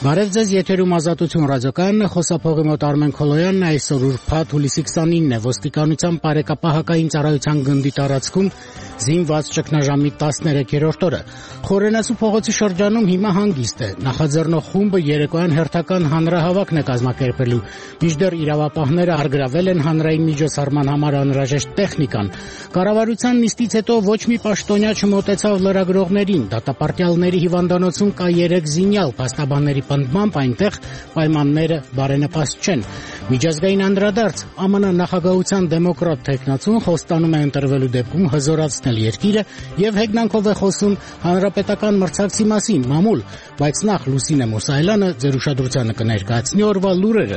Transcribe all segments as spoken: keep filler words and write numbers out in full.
Բարև ձեզ, եթերում Ազատություն ռադիոկայանն է, խոսափողի մոտ Արմեն Քոլոյանն է, այսօր ուրբաթ հուլիսի քսանինն է, ոստիկանության բարեկապահական ծառայության գնդի տարածքում զինված ճգնաժամի տասներեքերորդ օրը։ Խորենացու փողոցի շրջանում հիմա հանգիստ է, նախաձեռնող խումբը երեկոյան հերթական հանրահավաքն է կազմակերպելու, մինչդեռ իրավապահները առգրավել են հանրային միջոցառման համար անհրաժեշտ տեխնիկան։ Կառավարության նիստից հետո ոչ մի պաշտոնյա չմոտեցավ լրագրողներին, դատապարտյալների հիվանդանոցում կա երեք զինյալ, փաստաբանների պնդմամբ այնտեղ պայմանները բարենպաստ չեն։ Միջազգային անդրադարձ ԱՄՆ նախագահության դեմոկրատ թեկնածուն խոստանում է ընտրվելու դեպքում հզորացնել երկիրը եւ հեգնանքով է խոսում հանրապետական մրցակցի մասին մամուլ, բայց նախ Լուսինե Մուսայելյանը ձեր ուշադրությանը կներկայացնի օրվա լուրերը։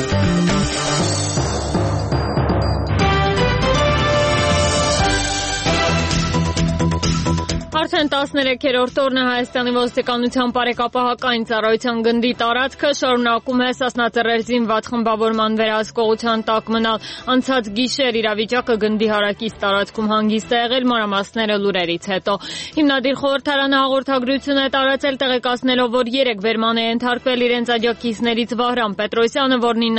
Արդեն տասներեքերորդ օրն է Հայաստանի ոստիկանության բարեկապահական ծառայության գնդի տարածքը շարունակում է սասնածռեր զինված խմբավորման վերահսկողության տակ մնալ։ Անցած գիշեր իրավիճակը գնդի հարակից տարածքում հանգիստ է եղել, մանրամասները լուրերից հետո։ Հիմնադիր խորհրդարանը հաղորդագրություն է տարածել տեղեկացնելով, որ երեք վերման է ենթարկվել իրենց աջակիցներից Վահրամ Պետրոսյանը,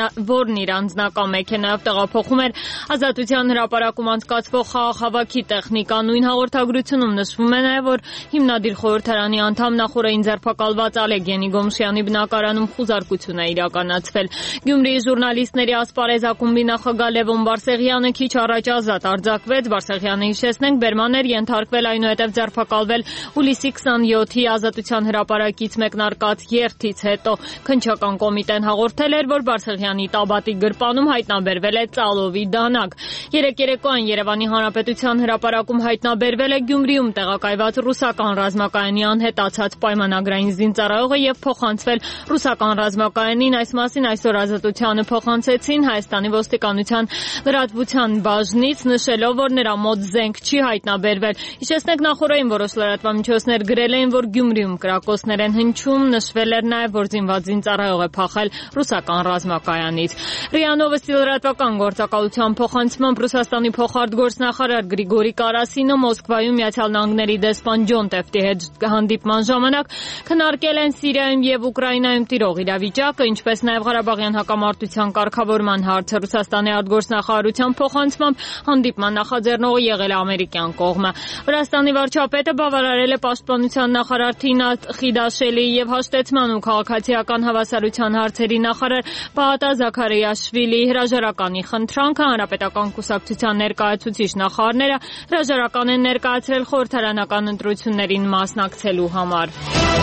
որն իր անձնական մեքենայով տեղափոխում էր Ազատության հրապարակում անցկացվող խաղաղավարքի տեխնիկա։ Նույն հաղորդագրությունում նշվում է նաև, որ հիմնադիր խորհրդարանի անդամ նախորդային ձերբակալված Ալեկ Յենիգոմշյանի բնակարանում խուզարկություն է իրականացվել։ Գյումրիի ժուրնալիստների ասպարեզ ակումբի նախագահ Լևոն Բարսեղյանը քիչ առաջ ազատ արձակվեց։ Բարսեղյանը հիշեցնենք բերման էր ենթարկվել, այնուհետև ձերբակալվել հուլիսի քսանյոթի Ազատության հրապարակից մեկնարկած երթից հետո։ Քննչական կոմիտեն հաղորդել էր, որ Բարսեղյանի Տաբատի գրպանում հայտնաբերվել է ծալովի դանակ։ Երեք երեկոյան Երևանի Հանրապետության հրապարակում հայտնաբերվել է Գյումրիում տեղակայված ռուսական ռազմակայանի անհետացած պայմանագրային զինծառայողը եւ փոխանցվել ռուսական ռազմակայանին։ Այս մասին այսօր Ազատությանը փոխանցեցին Հայաստանի ոստիկանության լրատվության բաժնից, նշելով, որ նրա մոտ զենք չի հայտնաբերվել։ Հիշեցնենք նախորդային որոշ լրատվամիջոցներ գրել էին, որ Գյումրիում կրակոցներ են հնչում, նշվել էր նաեւ, որ զինված զինծառայող է փախել ռուսական ռազմակայանից։ ՌԻԱ Նովոստի լրատվական գործակալության փոխանցմամբ Ռուսաստանի փոխարտգործնախարար Գրիգորի Կարասինը Մոսկվայում Միացյալ Նահանգների դեսպան Ջոն Տեֆտի հետ հանդիպման ժամանակ քննարկել են Սիրիայում եւ Ուկրաինայում տիրող իրավիճակը, ինչպես նաեւ Ղարաբաղյան հակամարտության կարգավորման հարցը։ Ռուսաստանի արտգործնախարարության փոխանցմամբ հանդիպման նախաձեռնողը եղել է ամերիկյան կողմը։ Վրաստանի վարչապետը բավարարել է պաշտպանության նախարար Թինա Խիդաշելիի եւ հաշտեցման ու քաղաքացիական հավասարության հարցերի նախարար Պահատա Զաքարիաշվիլիի հրաժարականի խնդրանքը։ Հանրապետական կուսակցության ներկայացուցիչ նախարարները հրաժարական են ներկայացրել խորհրդարանական ընտրություններին մասնակցելու համար։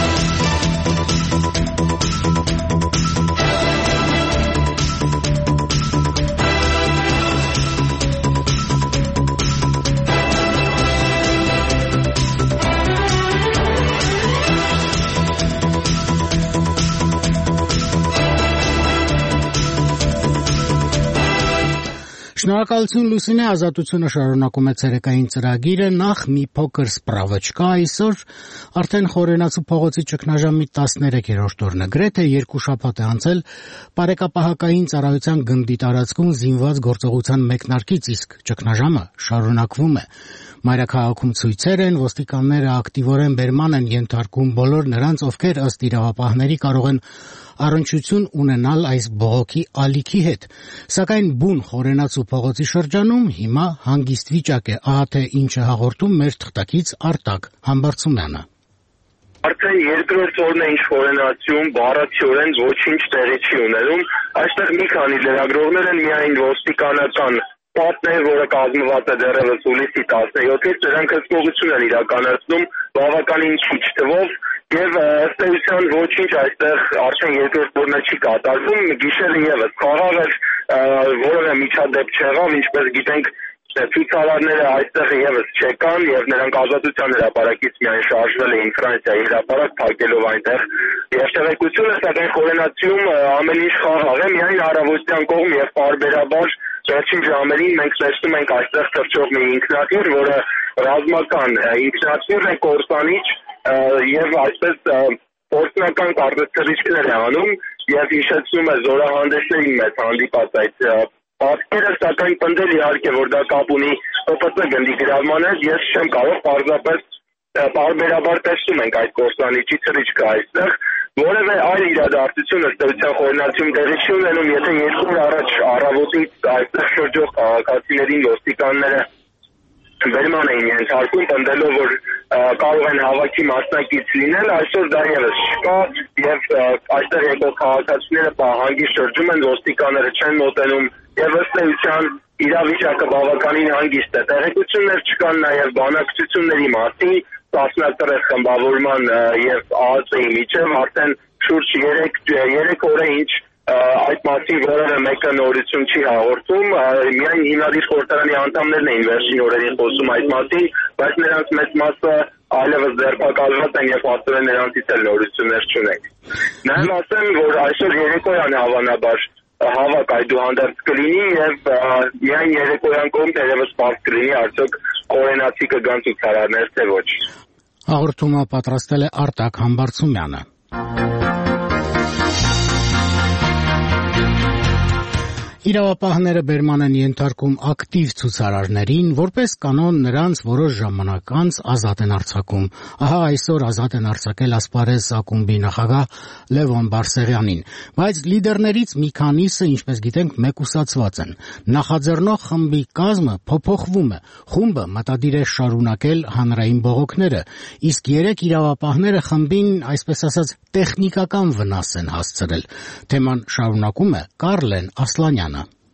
Շնորհակալություն Լուսինե, Ազատությունը շարունակում է ցերեկային ծրագիրը, նախ մի փոքր սպրավոչկա, այսօր արդեն Խորենացու փողոցի ճգնաժամի տասներեքերորդ օրն է, գրեթե երկու շաբաթ է անցել բարեկապահական ծառայության գնդի տարածքում զինված գործողության մեկնարկից, իսկ ճգնաժամը շարունակվում է։ Մայրաքաղաքում ցույցեր են, ոստիկանները ակտիվորեն բերման են ենթարկում բոլոր նրանց, ովքեր ըստ իրավապահների կարող են առնչություն ունենալ այս բողոքի ալիքի հետ։ Սակայն բուն Խորենացու փողոցի շրջանում հիմա հանգիստ վիճակ է, ահա թե ինչ է հաղորդում մեր թղթակից Արտակ Համբարձումյանը։ Արդեն երկրորդ օրն է, ինչ Խորենացում բառացիորեն ոչինչ տեղի չի ունենում։ Այստեղ մի քանի լրագրողներ են, միայն ոստիկանական պատն է, որը կազմված է դեռևս հուլիսի տասնյոթից, նրանք հսկողություն են իրականացնում բավականին քիչ թվով եւ ըստ էության ոչինչ այստեղ արդեն երկրորդ օրն չի կատարվում։ Գիշերը եւս խաղաղ էր, որևէ միջադեպ չեղավ, ինչպես գիտենք, ցուցարարները այստեղ եւս չեկան եւ նրանք Ազատության հրապարակից միայն շարժվել էին Ֆրանսիայի հրապարակ, փակելով այնտեղ եւ տեղեկությունը, սակայն Խորենացում ամեն ինչ խաղաղ է, միայն առավոտյան կողմ եւ պարբերաբար վերջին ժամերին մենք տեսնում ենք այստեղ թռչող մի ինքնաթիռ, որը ռազմական ինքնաթիռ է, կորսանիչ եւ այսպես փորձնական կառուցվածքներ է անում եւ հիշեցնում է զորահանդեսներին մեծ հանդիպած այդ պատկերը, սակայն պնդել իհարկե, որ դա կապ ունի Օ Պ Ծ գնդի գրավման հետ, ես չեմ կարող պարզապես պարբերաբար տեսնում ենք այդ կորսանիչի թռիչքը այստեղ, որևէ այլ իրադարձություն ըստ էության խորհրդանացում տեղի չի ունենում, եթե երկու օր առաջ առավոտից այստեղ շրջող քաղաքացիներին ոստիկանները վերման էին ենթարկում, պնդելով, որ կարող են հավաքի մասնակից լինել, այսօր դա ևս չկա եւ այստեղ եկող քաղաքացիները պահանջի շրջում են, ոստիկանները չեն մոտենում եւ ըստ էության իրավիճակը բավականին հանգիստ է։ Տեղեկություններ չկան նաեւ բանակցությունների մասին, տասնյակ խմբավորման եւ ԱԱԾ-ի միջև արդեն շուրջ երեք օր է ինչ այդ մասին որևէ մեկը նորություն չի հաղորդում, միայն հիմնադիր խորհրդարանի անդամներն էին վերջին օրերին խոսում այդ մասին, բայց նրանց մեծ մասը այլևս ձերբակալված են եւ աստորեն նրանցից էլ նորություններ չունենք։ Նաեւ ասեմ, որ այսօր երեկոյան հավանաբար հավաք այդուհանդերձ կլինի եւ միայն երեկոյան կողմ դերևս պարզ կլինի արդյոք կորենացի կգան ցուցարարներ թե ոչ։ Հաղորդումը պատրաստել է Արտակ Համբարձումյանը։ Իրավապահները բերման են ենթարկում ակտիվ ցուցարարներին, որպես կանոն նրանց որոշ ժամանակ անց ազատ են արձակում։ Ահա այսօր ազատ են արձակել Ասպարեզ ակումբի նախագահ Լևոն Բարսեղյանին, բայց լիդերներից մի քանիսը, ինչպես գիտենք, մեկուսացված են։ Նախաձեռնող խմբի կազմը փոփոխվում է, խումբը մտադիր է շարունակել հանրային բողոքները, իսկ երեք իրավապահները խմբին, այսպես ասած, տեխնիկական վնաս են հասցրել։ Թեման շարունակում է Կարլեն Ասլանյանը։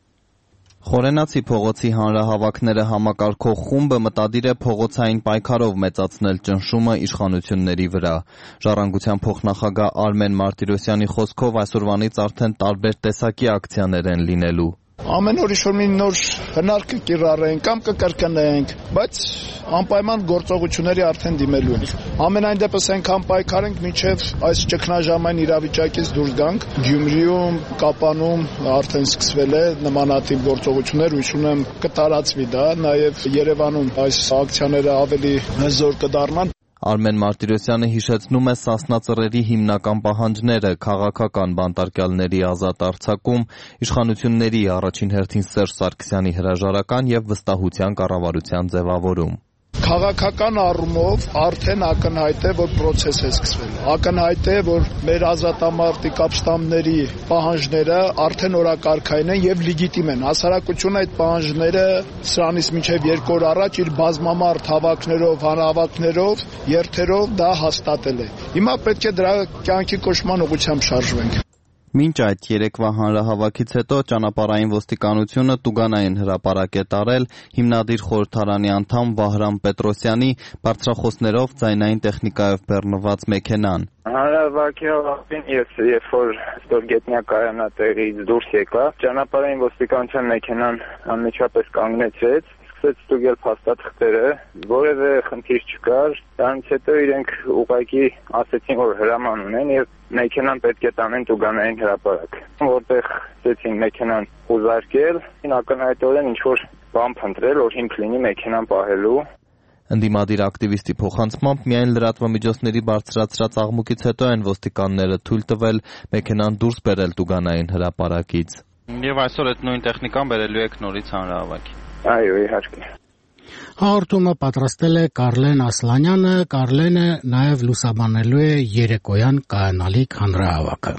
Խորենացի փողոցի հանրահավաքները համակարգող խումբը մտադիր է փողոցային պայքարով մեծացնել ճնշումը իշխանությունների վրա։ Ժառանգության փոխնախագահ Արմեն Մարտիրոսյանի խոսքով այսօրվանից արդեն տարբեր տեսակի ակցիաներ են լինելու։ Ամեն օր ինչ-որ մի նոր հնարք կկիրառենք կամ կկրկնենք, բայց անպայման գործողությունների արդեն դիմելու ենք։ Ամենայն դեպս այնքան պայքարենք, մինչև այս ճգնաժամային իրավիճակից դուրս գանք։ Գյումրիում, Կապանում արդեն սկսվել է նմանատիպ գործողություններ, հույս ունեմ կտարածվի դա, նաև Երևանում այս ակցիաները ավելի հզոր կդառնան։ Արմեն Մարտիրոսյանը հիշեցնում է Սասնա ծռերի հիմնական պահանջները՝ քաղաքական բանտարկյալների ազատ արձակում, իշխանությունների առաջին հերթին Սերժ Սարգսյանի հրաժարական եւ վստահության կառավարության ձևավորում։ Քաղաքական առումով արդեն ակնհայտ է, որ process է սկսվել։ Ակնհայտ է, որ մեր ազատամարտիկ ապստամբների պահանջները արդեն օրակարգային են եւ լեգիտիմ են։ Հասարակությունը այդ պահանջները սրանից մինչեւ երկու օր առաջ իր բազմամարդ հավաքներով, հանրահավաքներով, երթերով դա հաստատել է։ Հիմա պետք է դրա կյանքի կոչման ուղղությամբ շարժվենք։ Մինչ այդ երեկվա հանրահավաքից հետո ճանապարհային ոստիկանությունը տուգանային հրապարակ է տարել հիմնադիր խորհրդարանի անդամ Վահրամ Պետրոսյանի բարձրախոսներով ձայնային տեխնիկայով բեռնված մեքենան։ Հանրահավաքի ավարտին ես երբ որ ստորգետնյա կայանատեղից դուրս եկա, ճանապարհային ոստիկանության մեքենան անմիջապես կանգնեցեց, սկսեց ստուգել փաստաթղթերը, որևէ խնդիր չկար, դրանից հետո իրենք ուղղակի ասեցին, որ հրաման ունեն եւ մեքենան պետք է տանեն տուգանային հրապարակ, որտեղ ցեցին մեքենան ուզարկել, ակնհայտորեն ինչ-որ բան փնտրել, որ հիմք լինի մեքենան պահելու։ Ընդդիմադիր ակտիվիստի փոխանցմամբ միայն լրատվամիջոցների բարձրացրած աղմուկից հետո են ոստիկանները թույլ տվել մեքենան դուրս բերել տուգանային հրապարակից։ Եվ այսօր այդ նույն տեխնիկան բերելու եք նորից հանրահավաքի։ Այո, իհարկե։ Հաղորդումը պատրաստել է Կարլեն Ասլանյանը, Կարլենը նաև լուսաբանելու է երեկոյան կայանալիք հանրահավաքը։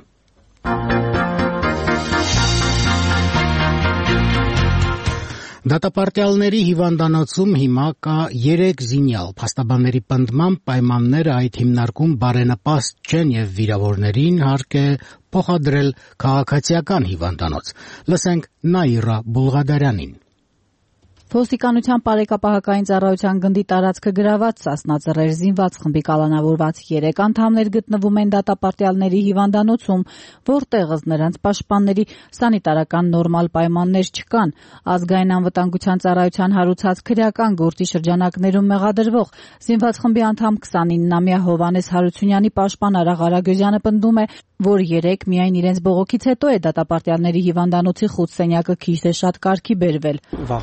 Դատապարտյալների հիվանդանոցում հիմա կա երեք զինյալ, փաստաբանների պնդմամբ պայմանները այդ հիմնարկում բարենպաստ չեն եւ վիրավորներին հարկ է փոխադրել քաղաքացիական հիվանդանոց։ Լսենք Նաիրա Բուլղադարյանին։ Ոստիկանության բարեկապահական ծառայության գնդի տարածքը գրաված Սասնա ծռեր զինված խմբի կալանավորված երեք անդամներ գտնվում են դատապարտյալների հիվանդանոցում, որտեղ ըստ նրանց պաշտպանների սանիտարական նորմալ պայմաններ չկան։ Ազգային անվտանգության ծառայության հարուցած քրեական գործի շրջանակներում մեղադրվող զինված խմբի անդամ քսանիննամյա Հովհաննես Հարությունյանի պաշտպան Արա Ղարագյուզյանը պնդում է, որ երեք միայն իրենց բողոքից հետո է դատապարտյալների հիվանդանոցի խուտ սենյակը քիչ թե շատ կարգի բերվել։ Վախենում էր,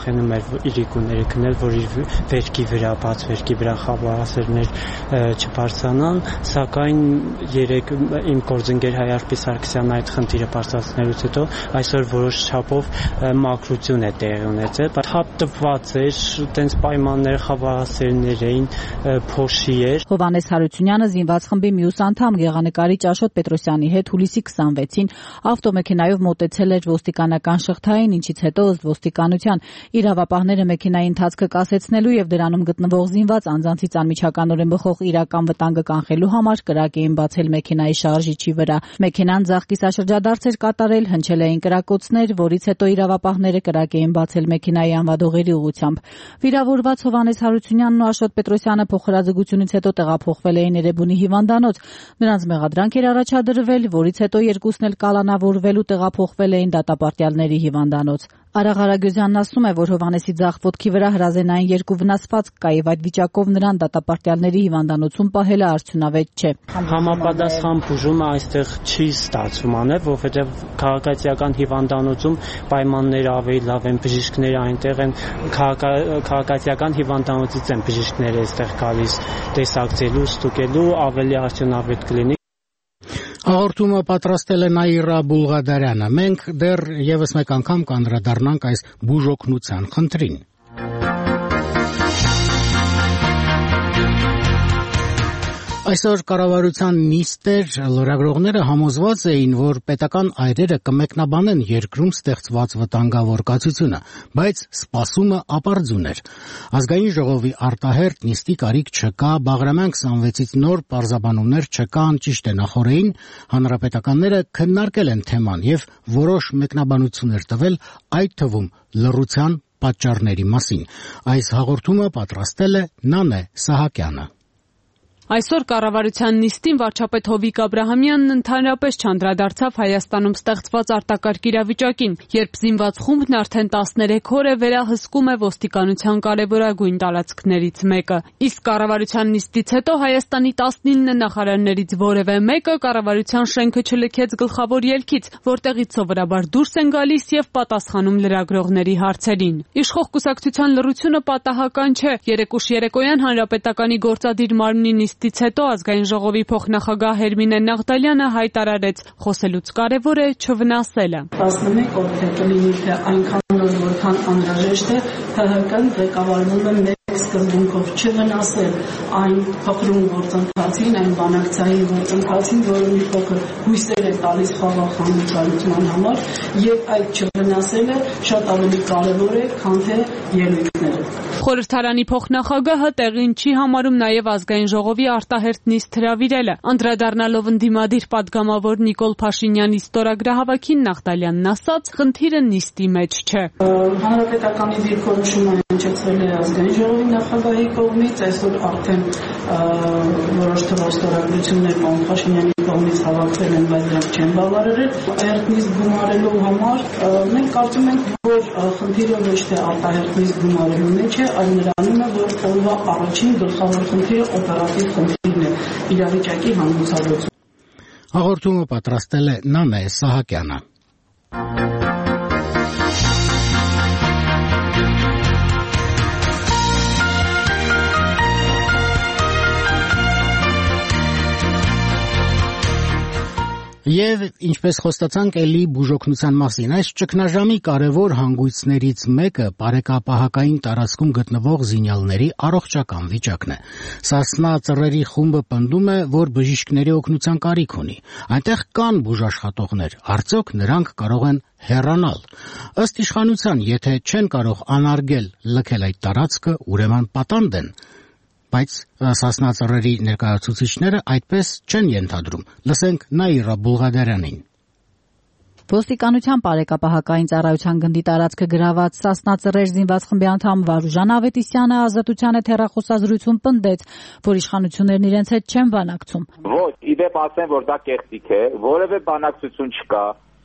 իրիկուները քնել, որ իր վերքի վրա, բաց վերքի վրա խաբարասերներ չբարձրանան, սակայն երեք իմ գործընկեր Հայարփի Սարգսյանը այդ խնդիրը բարձրացնելուց հետո այսօր որոշ չափով մաքրություն է տեղի ունեցել։ Թափ տված էր, տենց պայմաններ խաբարասերներ էին, փոշի էր։ Հովհաննես Հարությունյանը զինված խմբի մյուս անդամ գեղանկարիչ Աշոտ Պետրոսյանի հետ հուլիսի քսանվեցին ավտոմեքենայով մոտեցել էր ոստիկանական շղթային, ինչից հետո ըստ ոստիկանության իրավապահները մեքենայի ընթացքը կասեցնելու եւ դրանում գտնվող զինված անձանցից անմիջականորեն բխող իրական վտանգը կանխելու համար կրակ էին բացել մեքենայի շարժիչի վրա։ Մեքենան ձախ կիսաշրջադարձ էր կատարել, հնչել էին կրակոցներ, որից հետո իրավապահները կրակ էին բացել մեքենայի անվադողերի ուղղությամբ։ Վիրավորված Հովհաննես Հարությունյանն ու Աշոտ Պետրոսյանը փոխհրաձգությունից հետո տեղափոխվել էին Էրեբունի հիվանդանոց։ Նրանց մեղադրանք էր առաջադրվել, որից հետո երկուսն էլ կալանավորվել ու տեղափոխվել էին դատապարտյալների հիվանդանոց։ Արաղ Արագյոզյանն ասում է, որ Հովհաննեսի ձախ ոտքի վրա հրազենային երկու վնասվածք կա եւ այդ վիճակով նրան դատապարտյալների հիվանդանոցում պահելը արդյունավետ չէ։ Համապատասխան բուժումը այստեղ չի ստացվում անել, որովհետեւ քաղաքացիական հիվանդանոցում պայմանները ավելի լավ են, բժիշկները այնտեղ են, քաղաքացիական հիվանդանոցից են բժիշկները այստեղ գալիս տեսակցելու, ստուգելու, ավելի արդյունավետ կլինի։ Հաղորդումը պատրաստել է Նաիրա Բուլղադարյանը։ Մենք դեռ եւս մեկ անգամ կանդրադառնանք այս բուժօգնության խնդրին։ Այսօր կառավարության նիստեր լրագրողները համոզված էին, որ պետական այրերը կմեկնաբանեն երկրում ստեղծված վտանգավոր կացությունը, բայց սպասումը ապարդյուն էր։ Ազգային ժողովի արտահերթ նիստի կարիք չկա, Բաղրամյան քսանվեցից նոր պարզաբանումներ չկան, ճիշտ է, նախօրեին հանրապետականները քննարկել են թեման եւ որոշ մեկնաբանություններ տվել, այդ թվում լռության պատճառների մասին։ Այս հաղորդումը պատրաստել է Նանե Սահակյանը։ Այսօր կառավարության նիստին վարչապետ Հովիկ Աբրահամյանն ընդհանրապես չանդրադարձավ Հայաստանում ստեղծված արտակարգ իրավիճակին, երբ զինված խումբն արդեն տասներեք օր է վերահսկում է ոստիկանության կարևորագույն տարածքներից մեկը։ Իսկ կառավարության նիստից հետո Հայաստանի տասնինը նախարարներից որևէ մեկը կառավարության շենքը չլքեց գլխավոր ելքից, որտեղից սովորաբար դուրս են գալիս եւ պատասխանում լրագրողների հարցերին։ Իշխող կուսակցության լռությունը պատահական չէ։ Երեկուշ երեկոյան հանրապետականի գործադիր մարմնի նիստից հետո ազգային ժողովի փոխնախագահ Հերմինե Նաղդալյանը հայտարարեց, խոսելուց կարևոր է չվնասելը։ տասնմեկ օր թե կլինի թե այնքան օր որքան անհրաժեշտ է, ՀՀԿ-ն ղեկավարվում է մեկ սկզբունքով չվնասել այն փխրուն գործընթացին, այն բանակցային գործընթացին, որը մի փոքր հույսեր է տալիս խաղաղ հանդիպման համար, եւ այդ չվնասելը շատ ավելի կարևոր է, քան թե ելույթները։ Խորհրդարանի փոխնախագահը տեղին չի համարում նաև ազգային ժողովի արտահերթ նիստ հրավիրելը։ Անդրադառնալով ընդդիմադիր падգամավոր Նիկոլ Փաշինյանի ստորագրահավաքին Նաղդալյանն ասաց, խնդիրը նիստի մեջ չէ։ Հանրապետականի դիրքորոշումը հնչեցրել է ազգային ժողովի նախագահի կողմից, այսօր արդեն որոշ թվով ստորագրություններ պարոն Փաշինյանի կողմից հավաքվել են, բայց դրանք չեն բավարարել։ Արտահերթ նիստ գումարելու համար մենք կարծում ենք, որ խնդիրը ոչ թե արտահերթ նիստ գումարելու մեջ է, այլ նրանում է, որ օրվա առաջին գլխավոր խնդիրը օպերատիվ խնդիրն է, իրավիճակի հանգուցալուծում։ Հաղորդումը պատրաստել է Նանե Սահակյանը։ Եվ ինչպես խոստացանք էլի բուժօգնության մասին, այս ճգնաժամի կարևոր հանգույցներից մեկը պարեկապահակային տարածքում գտնվող զինյալների առողջական վիճակն է։ Սասնա ծռերի խումբը պնդում է, որ բժիշկների օգնության կարիք ունի։ Այնտեղ կան բուժաշխատողներ, արդյոք նրանք կարող են հեռանալ։ Ըստ իշխանության, եթե չեն կարող անարգել լքել այդ տարածքը, ուրեմն պատանդ են։ Բայց Սասնա ծռերի ներկայացուցիչները այդպես չեն ենթադրում։ Լսենք Նաիրա Բուլղադարյանին։ Ոստիկանության պարեկապահակային ծառայության գնդի տարածքը գրաված Սասնա ծռեր զինված խմբի անդամ Վարուժան Ավետիսյանը ազատության հետ հեռախոսազրույցում պնդեց, որ իշխանություններն իրենց հետ չեն բանակցում։ Ոչ, իդեպ ասեմ, որ դա կեղծիք է, որևէ բանակցություն չկա։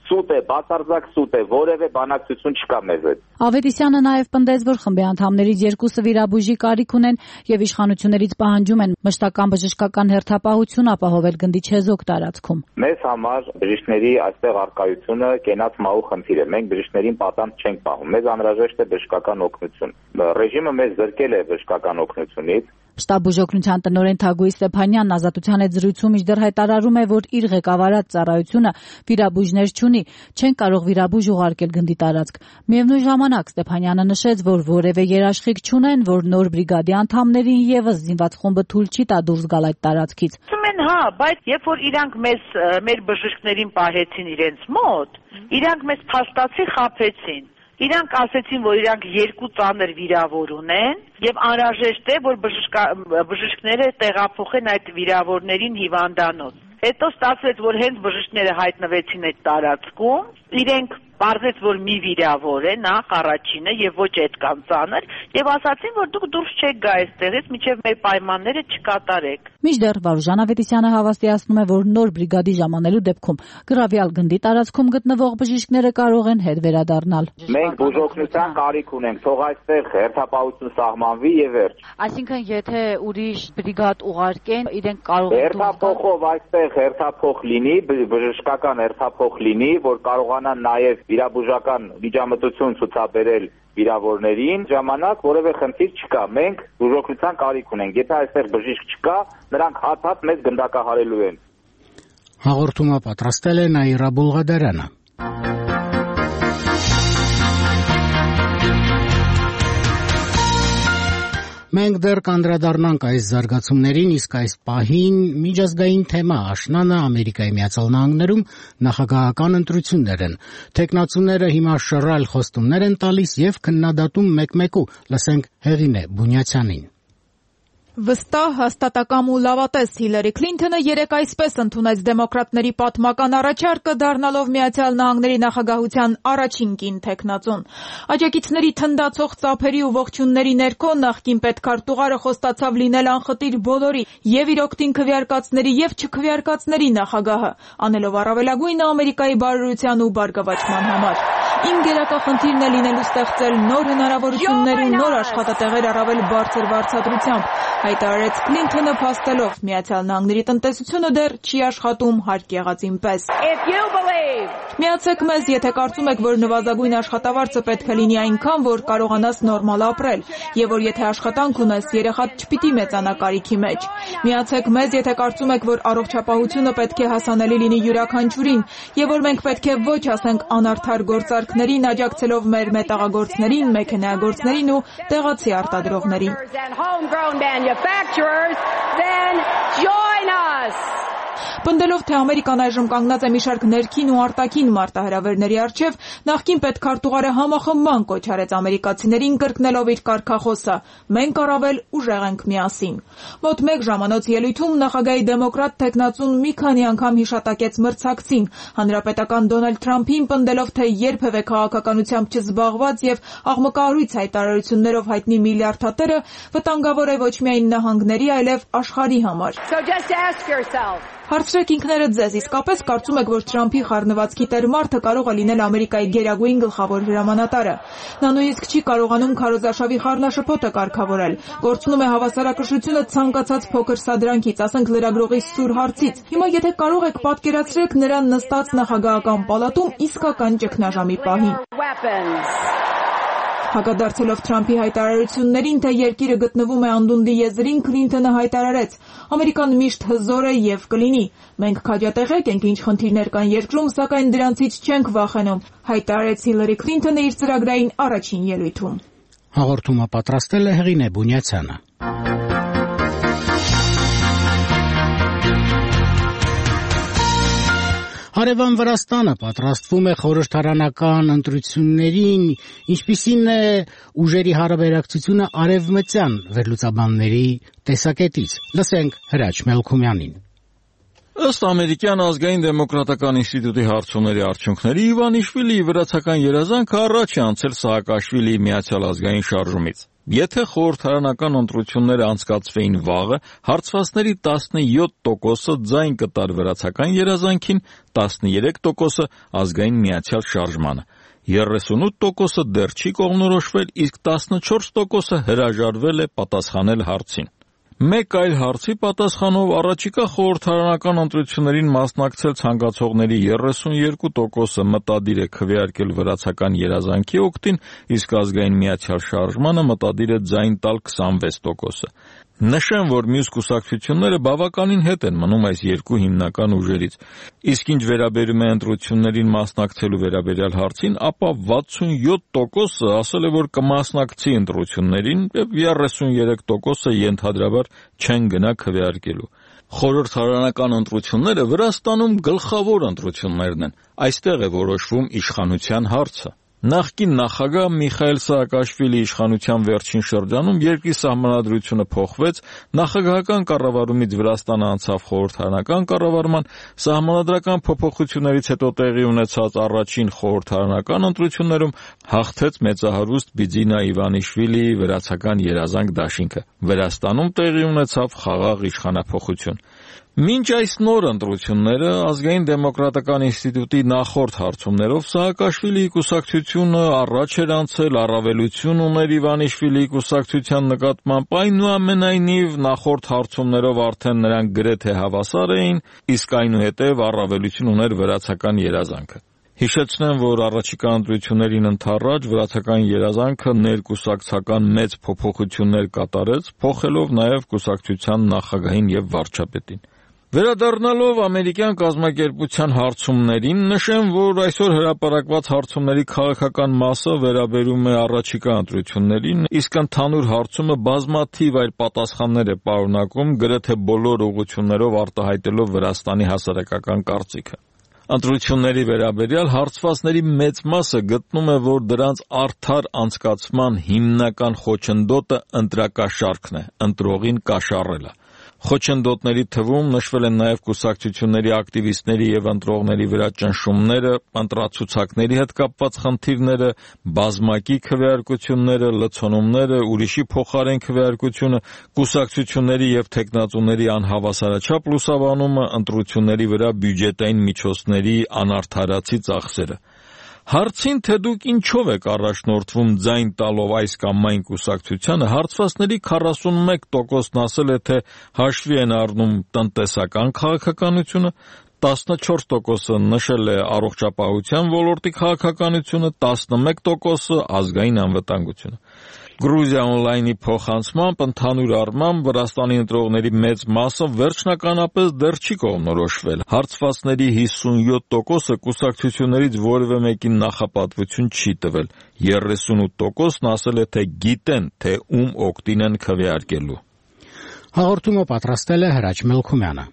Սուտ է, բացարձակ սուտ է, որևէ բանակցություն չկա մեզ հետ։ Ավետիսյանը նաև պնդեց, որ խմբի անդամներից երկուսը վիրաբույժի կարիք ունեն եւ իշխանություններից պահանջում են մշտական բժշկական հերթապահություն ապահովել գնդի չեզոք տարածքում։ Մեզ համար բժիշկների այստեղ արկայությունը կենաց մահու խնդիր է։ Մենք բժիշկներին պատանդ չենք պահում։ Մեզ անհրաժեշտ է բժշկական օգնություն։ Ռեժիմը մեզ զրկել է բժշկական օգնությունից։ Շտաբ բուժօգնության տնօրեն Թագուհի Ստեփանյանն Ազատության հետ զրույցում իջդեռ հայտարարում է, որ իր ղեկավարած ծառայությունը վիրաբույժներ չունի, չեն կարող վիրաբույժ ուղարկել գնդի տարածք։ Միևնույն ժամանակ Ստեփանյանը նշեց, որ որևէ երաշխիք չունեն, որ նոր բրիգադի անդամներին եւս զինված խումբը թույլ չի տա դուրս գալ այդ տարածքից։ Ասում են, հա, բայց երբ որ իրանք մեզ մեր բժիշկներին պահեցին իրենց մոտ, իրանք մեզ փաստացի խաբեցին։ Իրանք ասեցին, որ իրանք երկու ծանր վիրավոր ունեն եւ անհրաժեշտ է, որ բժիշկները տեղափոխեն այդ վիրավորներին հիվանդանոց։ Հետո ստացվեց, որ հենց բժիշկները հայտնվեցին այդ տարածքում, իրենք պարզեց, որ մի վիրավոր է, նախ առաջինը եւ ոչ այդքան ծանր, եւ ասացին, որ դուք դուրս չեք գա այստեղից, մինչեւ մեր պայմանները չկատարեք։ Մինչդեռ Վարուժան Ավետիսյանը հավաստիացնում է, որ նոր բրիգադի ժամանելու դեպքում գրավյալ գնդի տարածքում գտնվող բժիշկները կարող են հետ վերադառնալ։ Մենք բուժօգնության կարիք ունենք, թող այստեղ հերթապահություն սահմանվի եւ վերջ։ Այսինքն, եթե ուրիշ բրիգադ ուղարկեն, իրենք կարող են հերթափոխով այստեղ հերթափոխ լինի, բժշկական հերթափոխ լինի, որ կարողանան նաեւ վիրաբուժական միջամտություն ցուցաբերել վիրավորներին, ժամանակ որևէ խնդիր չկա։ Մենք բուժօգնության կարիք ունենք։ Եթե այստեղ բժիշկ չկա, նրանք հատ-հատ մեզ գնդակահարելու են։ Հաղորդումը պատրաստել է Նաիրա Բուլղադարյանը։ Մենք դեռ կանդրադառնանք այս զարգացումներին, իսկ այս պահին միջազգային թեմա աշնանը Ամերիկայի Միացյալ Նահանգներում նախագահական ընտրություններ են։ Թեկնածուները հիմա շռայլ խոստումներ են տալիս եւ քննադատում մեկ-մեկու։ Լսենք Հեղինե Բունյացյանին։ Վստահ, հաստատակամ ու լավատես Հիլարի Քլինթոնը երեկ այսպես ընդունեց դեմոկրատների պատմական առաջարկը, դառնալով Միացյալ Նահանգների նախագահության առաջին կին թեկնածուն։ Աջակիցների թնդացող ծափերի ու ողջունների ներքո նախկին պետքարտուղարը խոստացավ լինել անխտիր բոլորի, եւ իր օգտին քվեարկածների եւ չքվեարկածների նախագահը, անելով առավելագույնը Ամերիկայի բարօրության ու բարգավաճման համար։ Իմ գերակախնդիրն է լինելու ստեղծել նոր հնարավորություններ ու նոր աշխատատեղեր առավել բարձր վարձատրությամբ, հայտարարեց Քլինթոնը փաստելով Միացյալ Նահանգների տնտեսությունը դեռ չի աշխատում հարկ եղածին պես։ Միացեք մեզ, եթե կարծում եք, որ նվազագույն աշխատավարձը պետք է լինի այնքան, որ կարողանաս նորմալ ապրել, եւ որ եթե աշխատանք ունես, երեխադ չպիտի մեծանա կարիքի մեջ։ Միացեք մեզ, եթե կարծում եք, որ առողջապահությունը պետք է հասանելի լինի յուրաքանչյուրին, եւ որ մենք պետք է ոչ ասենք անարդար գործարքներին, աջակցելով մեր մետաղագործներին, մեքենայագործներին ու տեղացի արտադրողներին։ Then join us. Պնդելով, թե Ամերիկան այժմ կանգնած է մի շարք ներքին ու արտաքին մարտահրավերների առջև, նախկին պետքարտուղարը համախմբման կոչ արեց ամերիկացիներին կրկնելով իր կարգախոսը. մենք առավել ուժեղ ենք միասին։ Մոտ մեկ ժամանոց ելույթում նախագահի դեմոկրատ թեկնածուն մի քանի անգամ հիշատակեց մրցակցին, հանրապետական Դոնալդ Թրամփին, պնդելով, թե երբևէ քաղաքականությամբ չզբաղված եւ աղմկահարույց հայտարարություններով հայտնի միլիարդատերը վտանգավոր է ոչ միայն նահանգների, այլև աշխարհի համար։ Հարցրեք ինքներդ ձեզ, իսկապես կարծում եք, որ Թրամփի խառնվածքի տեր մարդը կարող է լինել Ամերիկայի գերագույն գլխավոր հրամանատարը։ Նա նույնիսկ չի կարողանում քարոզարշավի խառնաշփոթը կարգավորել, կորցնում է հավասարակշռությունը ցանկացած փոքր սադրանքից, ասենք լրագրողի սուր հարցից։ Հիմա եթե կարող եք պատկերացրեք նրան նստած նախագահական պալատում իսկական ճգնաժամի պահին։ Հակադարձելով Թրամփի հայտարարություններին, թե երկիրը գտնվում է անդունդի եզրին, Քլինթոնը հայտարարեց. Ամերիկան միշտ հզոր է եւ կլինի։ Մենք քաջատեղեք ենք, ինչ խնդիրներ կան երկրում, սակայն դրանցից չենք վախենում, հայտարարեց Հիլարի Քլինթոնը իր ծրագրային առաջին ելույթում։ Հաղորդումը պատրաստել է Հեղինե Բունյացյանը։ Հարևան Վրաստանը պատրաստվում է խորհրդարանական ընտրություններին, ինչպիսին է ուժերի հարաբերակցությունը արևմտյան վերլուծաբանների տեսակետից։ Լսենք Հրաչ Մելքումյանին։ Ըստ ամերիկյան ազգային դեմոկրատական ինստիտուտի հարցումների արդյունքների, Իվանիշվիլիի վրացական երազանքը առաջ է անցել Սաակաշվիլիի Միացյալ ազգային շարժումից։ Եթե խորհրդարանական ընտրությունները անցկացվեին վաղը, հարցվածների տասնյոթ տոկոսը ձայն կտար վրացական երազանքին, տասներեք տոկոսը ազգային միացյալ շարժմանը, երեսունութ տոկոսը դեռ չի կողմնորոշվել, իսկ տասնչորս տոկոսը հրաժարվել է պատասխանել հարցին։ Մեկ այլ հարցի պատասխանով առաջիկա խորհրդարանական ընտրություններին մասնակցել ցանկացողների երեսունյոթ տոկոսը մտադիր է քվեարկել վրացական երազանքի օգտին, իսկ ազգային միացյալ շարժմանը մտադիր է ձայն տալ քսանվեց տոկոսը։ Նշեմ, որ մյուս կուսակցությունները բավականին հետ են մնում այս երկու հիմնական ուժերից, իսկ ինչ վերաբերում է ընտրություններին մասնակցելու վերաբերյալ հարցին, ապա վաթսունյոթ տոկոսը ասել է, որ կմասնակցի ընտրություններին, եւ երեսունյոթ տոկոսը ենթադրաբար չեն գնա քվեարկելու։ Խորհրդարանական ընտրությունները Վրաստանում գլխավոր ընտրություններն են, այստեղ է որոշվում իշխանության հարցը։ Նախկին նախագահ Միխայիլ Սաակաշվիլի իշխանության վերջին շրջանում երկրի սահմանադրությունը փոխվեց, նախագահական կառավարումից Վրաստանը անցավ խորհրդարանական կառավարման, սահմանադրական փոփոխություններից հետո տեղի ունեցած առաջին խորհրդարանական ընտրություններում հաղթեց մեծահարուստ Բիձինա Իվանիշվիլիի վրացական երազանք դաշինքը։ Վրաստանում տեղի ունեցավ խաղաղ իշխանափոխություն։ Մինչ այս նոր ընտրությունները ազգային դեմոկրատական ինստիտուտի նախորդ հարցումներով Սաակաշվիլիի կուսակցությունը առաջ էր անցել, առավելություն ուներ Իվանիշվիլիի կուսակցության նկատմամբ, այնուամենայնիվ նախորդ հարցումներով արդեն նրանք գրեթե հավասար էին, իսկ այնուհետև առավելություն ուներ վրացական երազանքը։ Հիշեցնեմ, որ առաջիկա ընտրություններին ընդառաջ վրացական երազանքը ներկուսակցական մեծ փոփոխություններ կատարեց, փոխելով նաև կուսակցության նախագահին եւ վարչապետին։ Վերադառնալով ամերիկյան կազմակերպության հարցումներին, նշեմ, որ այսօր հրապարակված հարցումների քաղաքական մասը վերաբերում է առաջիկա ընտրություններին, իսկ ընդհանուր հարցումը բազմաթիվ այլ պատասխաններ է պարունակում, գրեթե բոլոր ուղղություններով արտահայտելով Վրաստանի հասարակական կարծիքը։ Ընտրությունների վերաբերյալ հարցվածների մեծ մասը գտնում է, որ դրանց արդար անցկացման հիմնական խոչընդոտը ընտրակաշառքն է, ընտրողին կաշառելը։ Խոչընդոտների թվում նշվել են նաև կուսակցությունների ակտիվիստների եւ ընտրողների վրա ճնշումները, ընտրացուցակների հետ կապված խնդիրները, բազմակի քվեարկությունները, լցոնումները, ուրիշի փոխարեն քվեարկությունը, կուսակցությունների եւ թեկնածուների անհավասարաչափ լուսաբանումը, ընտրությունների վրա բյուջետային միջոցների անարդարացի ծախսերը։ Հարցին, թե դուք ինչով եք առաջնորդվում ձայն տալով այս կամ այն կուսակցությանը, հարցվածների քառասունմեկ տոկոսն ասել է, թե հաշվի են առնում տնտեսական քաղաքականությունը, տասնչորս տոկոսը նշել է առողջապահության ոլորտի քաղաքականությունը, տասնմեկ տոկոսը ազգային անվտանգությունը։ Գրուզիա օնլայնի փոխանցմամբ ընդհանուր առմամբ Վրաստանի ընտրողների մեծ մասը վերջնականապես դեռ չի կողմնորոշվել։ Հարցվածների հիսունյոթ տոկոսը կուսակցություններից որևէ մեկին նախապատվություն չի տվել։ երեսունութ տոկոսն ասել է, թե գիտեն, թե ում օգտին են քվեարկելու։ Հաղորդումը պատրաստել է Հրաչ Մելքումյանը։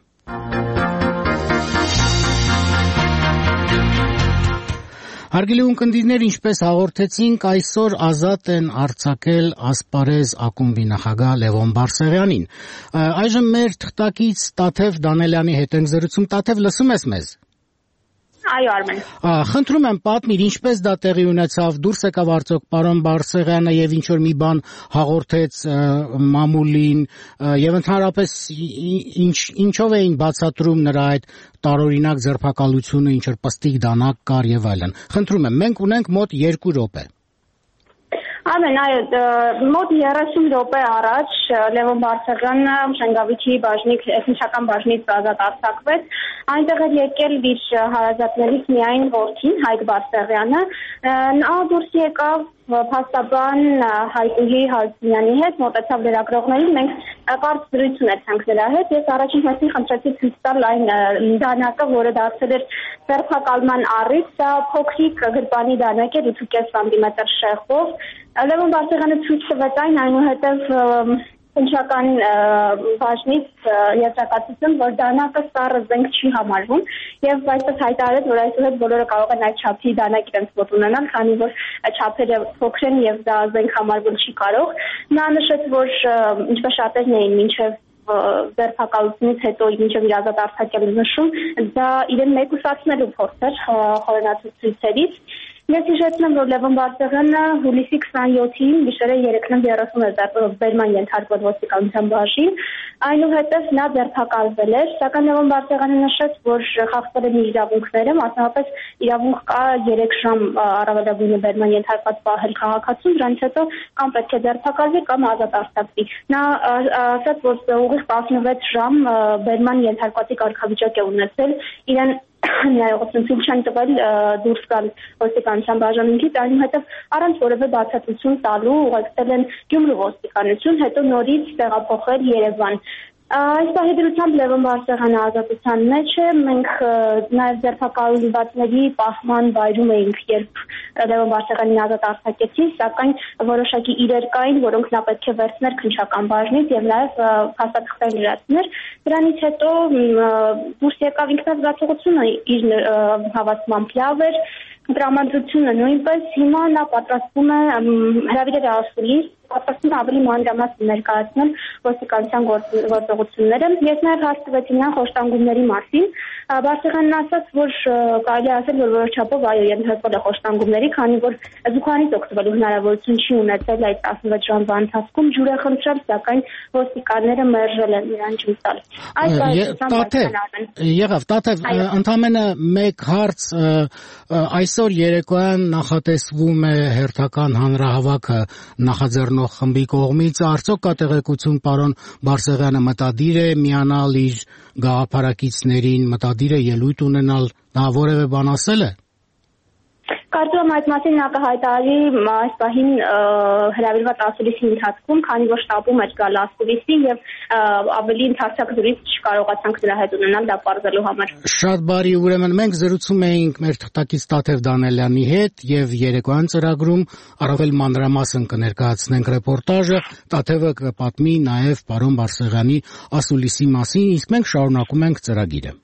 Հարգելի ունկնդիրներ, ինչպես հաղորդեցինք, այսօր ազատ են արձակել Ասպարեզ ակումբի նախագահ Լևոն Բարսեղյանին։ Այժմ մեր թղթակից Տաթև Դանելյանի հետ ենք զրուցում։ Տաթև, լսում ես մեզ։ Այո, Արմեն։ Խնդրում եմ պատմիր, ինչպես դա տեղի ունեցավ, դուրս եկավ արդյոք պարոն Բարսեղյանը եւ ինչ որ մի բան հաղորդեց մամուլին եւ ընդհանրապես ինչ ինչով էին բացատրում նրա այդ տարօրինակ ձերբակալությունը, ինչ որ պստիկ դանակ կար եւ այլն։ Խնդրում եմ, մենք ունենք մոտ երկու րոպե։ Ամեն այո, մոտ երեսուն րոպե առաջ Լևոն Բարսեղյանը Շենգավիթի բաժնիկ էթնիկական բաժնից ազատ արձակվեց, այնտեղ էր եկել իր հարազատներից միայն որդին Հայկ Բարսեղյանը, նա դուրս եկավ փաստաբան Հայկուհի Հարությունյանի հետ, մոտեցավ լրագրողներին, մենք կարճ զրույց ունեցանք նրա հետ, ես առաջին հերթին խնդրեցի ցույց տալ այն դանակը, որը դարձել էր ձերբակալման առիթ, դա փոքրիկ գրպանի դանակ էր ութ կես սանտիմետր շեղբով։ Լևոն Բարսեղյանը ցույց տվեց այն, այնուհետև Քնչական բաժնից եզրակացություն, որ դանակը սառը զենք չի համարվում եւ այսպես հայտարարեց, որ այսուհետ բոլորը կարող են այդ չափի դանակ իրենց մոտ ունենալ, քանի որ չափերը փոքր են եւ դա զենք համարվում չի կարող։ Նա նշեց, որ ինչպես շատերն էին մինչեւ ձերբակալությունից հետո մինչև իր ազատ արձակելու նշում, դա իրեն մեկուսացնելու փորձ էր խորհրդացուցիչներից։ Ես հիշեցնեմ, որ Լևոն Բարսեղյանը հուլիսի քսաներկուին գիշերը երեքն երեսուն բերման ենթարկվել ոստիկանության բաժին, այնուհետև նա ձերբակալվել էր, սակայն Լևոն Բարսեղյանը նշեց, որ խախտվել են իր իրավունքները, մասնավորապես իրավունք կա երեք ժամ առավելագույնը բերման ենթարկված պահել քաղաքացուն, դրանից հետո կամ պետք է ձերբակալվի, կամ ազատ արձակվի։ Նա ասաց, որ ուղիղ տասնվեց ժամ բերման ենթարկվածի կարգավիճակ է ունեցել, իրեն ներողություն չեն տվել դուրս գալ ոստիկանության բաժանմունքից, այնուհետև առանց որևէ բացատրություն տալու ուղեկցել են Գյումրու ոստիկանություն, հետո նորից տեղափոխել Երևան։ Այս պահի դրությամբ Լևոն Բարսեղյանը ազատության մեջ է, մենք նաև ձերբակալվածների պահման վայրում էինք, երբ Լևոն Բարսեղյանին ազատ արձակեցին, սակայն որոշակի իրեր կային, որոնք նա պետք է վերցներ քննչական բաժնից եւ նաև փաստաթղթեր լրացներ։ Դրանից հետո դուրս եկավ ինքնազգացողությունը իր հավաստմամբ լավ էր, տրամադրությունը նույնպես, հիմա նա պատրաստվում է հրավիրել ասուլիս, պատրաստվում ավելի մանրամասն ներկայացնել ոստիկանության գործողությունները։ Ես նաև հարց տվեցի նրան խոշտանգումների մասին։ Բարսեղյանն ասաց, որ կարելի է ասել, որ որոշ չափով այո ենթարկվել է խոշտանգումների, քանի որ զուգանից օգտվելու հնարավորություն չի ունեցել այդ տասնվեց ժամվա ընթացքում, ջուր է խնդրել, սակայն ոստիկանները մերժել են նրան ջուր տալ։ Եղավ, Տաթև, ընդամենը մեկ հարց, այսօր երեկոյան նախատեսվում է հերթական հանրահավաքը նախաձեռնող խմբի կողմից, արդյոք կա տեղեկություն պարոն Բարսեղյանը մտադիր է միանալ իր գաղափարակիցներին, մտադիր է ելույթ ունենալ, նա որևէ բան ասել է։ Կարծում եմ այդ մասին նա կհայտարարի այս պահին հրավիրված ասուլիսի ընթացքում, քանի որ շտապում էր գալ ասուլիսին եւ ավելի ընդարձակ զրույց չկարողացանք նրա հետ ունենալ դա պարզելու համար։ Շատ բարի, ուրեմն մենք զրուցում էինք մեր թղթակից Տաթև Դանելյանի հետ եւ երեկոյան ծրագրում առավել մանրամասն կներկայացնենք ռեպորտաժը, Տաթևը կպատմի նաեւ պարոն Բարսեղյանի ասուլիսի մասին, իսկ մենք շարունակում ենք ծրագիրը։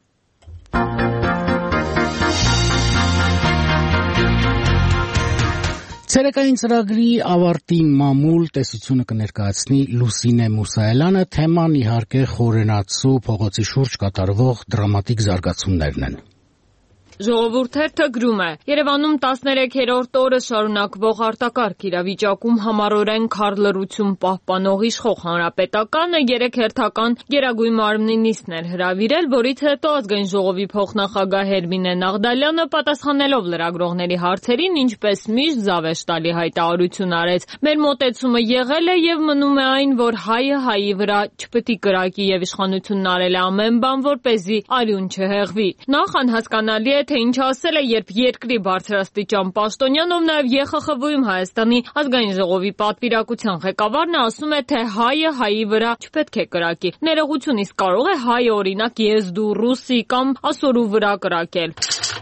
Ցերեկային ծրագրի ավարտին մամուլ տեսությունը կներկայացնի Լուսինե Մուսայելյանը, թեման իհարկե Խորենացու փողոցի շուրջ կատարվող դրամատիկ զարգացումներն են։ Ժողովուրդ թերթը գրում է. Երևանում տասներեքերորդ օրը շարունակվող արտակարգ իրավիճակում համառորեն քարլռություն պահպանող իշխող հանրապետականը երեք հերթական Գերագույն մարմնի նիստներ հրավիրել, որից հետո Ազգային ժողովի փոխնախագահ Հերմինե Նաղդալյանը պատասխանելով լրագրողների հարցերին ինչպես միշտ զավեշտալի հայտարարություն արեց. Մեր մոտեցումը եղել է եւ մնում է այն, որ հայը հայի վրա չպետք է կրակի եւ իշխանությունն արել է ամեն բան, որպեսզի արյուն չհեղվի։ Նախ անհասկանալի է, թե ինչ ասել է, երբ երկրի բարձրաստիճան պաշտոնյան, ով նաև Ե Խ Խ V-ում Հայաստանի ազգային ժողովի պատվիրակության ղեկավարն ասում է, թե հայը հայի վրա չպետք է կրակի։ Ներողություն, իսկ կարող է հայը օրինակ եզդու, ռուսի կամ ասորու վրա կրակել։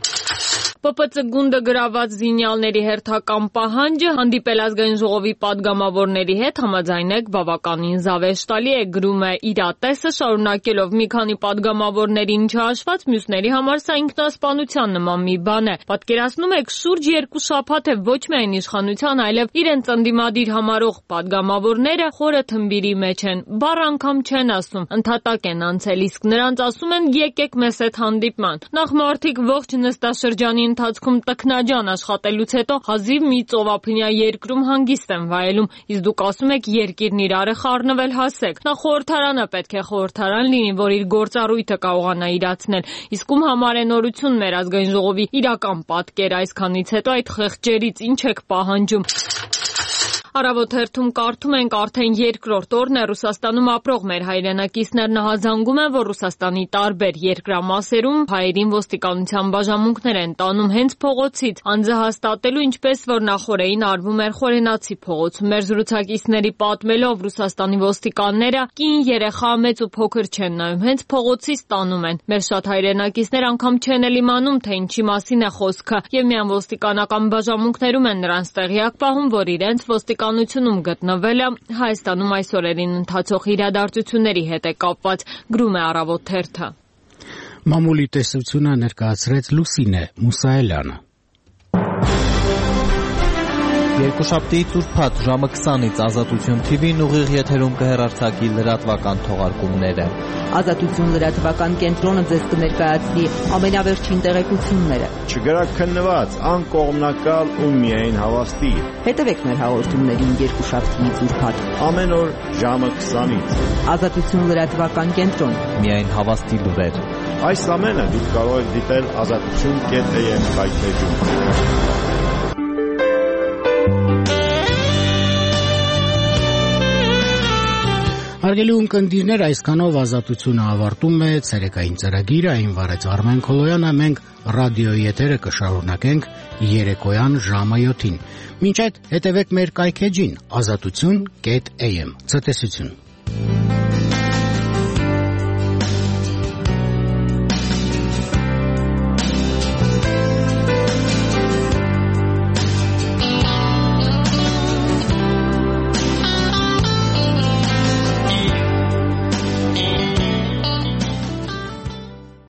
Պ Պ Ց գունդը գրաված զինյալների հերթական պահանջը հանդիպել ազգային ժողովի պատգամավորների հետ համաձայնեք բավականին զավեշտալի է, գրում է իրատեսը, շարունակելով մի քանի պատգամավորներին չհաշված մյուսների համար սա ինքնասպանության նման մի բան է։ Պատկերացնում եք, շուրջ երկու շաբաթ է ոչ միայն իշխանության, այլև իրենց ընդդիմադիր համարող պատգամավորները խորը թմբիրի մեջ են, բառ անգամ չեն ասում, ընդհատակ են անցել, իսկ նրանց ասում են եկեք մեզ հետ հանդիպման։ Նախ մարդիկ ողջ նստաշրջանի ընթացքում տքնաջան աշխատելուց հետո հազիվ մի ծովափնյա երկրում հանգիստ են վայելում, իսկ դուք ասում եք երկիրն իրար է խառնվել, հասեք։ Նա խորհրդարանը պետք է խորհրդարան լինի, որ իր գործառույթը կարողանա իրացնել, իսկ ում համար է նորություն մեր ազգային ժողովի իրական պատկերը, այսքանից հետո այդ խեղճերից ինչ եք պահանջում։ Առավոտ հերթում կարդում ենք արդեն երկրորդ օրն է Ռուսաստանում ապրող մեր հայրենակիցներն ահազանգում են, որ Ռուսաստանի տարբեր երկրամասերում հայերին ոստիկանության բաժանմունքներ են տանում հենց փողոցից, անձը հաստատելու, ինչպես որ նախորդին արվում էր Խորենացի փողոցում։ Մեր զրուցակիցների պատմելով Ռուսաստանի ոստիկանները կին, երեխա, մեծ ու փոքր չեն նայում, հենց փողոցից տանում են։ Մեր շատ հայրենակիցներ անգամ չեն էլ իմանում, թե ինչի մասին է խոսքը, եւ միայն ոստիկանական բաժանմունքներում են նրանց տեղյակ պահում, որ իրենց ոստիկանությունում գտնվելը Հայաստանում այս օրերին ընթացող իրադարձությունների հետ է կապված, գրում է Առավոտ թերթը։ Մամուլի տեսությունը ներկայացրեց Լուսինե Մուսայելյանը։ Երկուշաբթիից ուրբաթ ժամը քսանից Ազատություն թի վին ուղիղ եթերում կհեռարձակի լրատվական թողարկումները։ Ազատություն լրատվական կենտրոնը ձեզ կներկայացնի ամենավերջին տեղեկությունները։ Չգրաքննված, անկողմնակալ ու միայն հավաստի։ Հետևեք մեր հաղորդումներին երկուշաբթիից ուրբաթ ամեն օր ժամը քսանից։ Ազատություն լրատվական կենտրոն։ Միայն հավաստի լուրեր։ Այս ամենը դուք կարող եք դիտել ազատություն կետ է եմ կայքեջում։ Հարգելի ունկնդիրներ, այսքանով Ազատությունը ավարտում է ցերեկային ծրագիրը, այն վարեց Արմեն Քոլոյանը, մենք ռադիոյի եթերը կշարունակենք երեկոյան ժամը յոթին։ Մինչ այդ հետևեք մեր կայքեջին ազատություն կետ էյ էմ։ Ցտեսություն։